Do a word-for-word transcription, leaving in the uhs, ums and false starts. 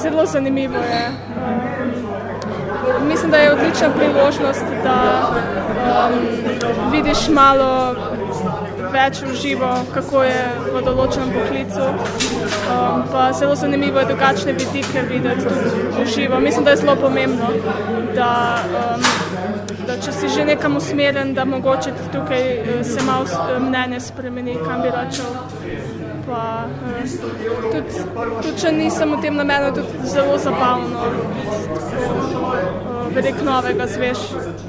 zelo zanimivo je. Um, mislim, da je odlična priložnost, da um, vidiš malo več v živo, kako je v določenem poklicu. Um, pa zelo zanimivo je drugačne vidike videti tudi v živo. Mislim, da je zelo pomembno, da, um, da če si že nekam usmeren, da mogoče tukaj se malo mnenje spremeni, kam bi račel. Pa uh, tudi, tudi če nisem v tem namenu, tudi zelo zabavno, uh, veliko novega zveš.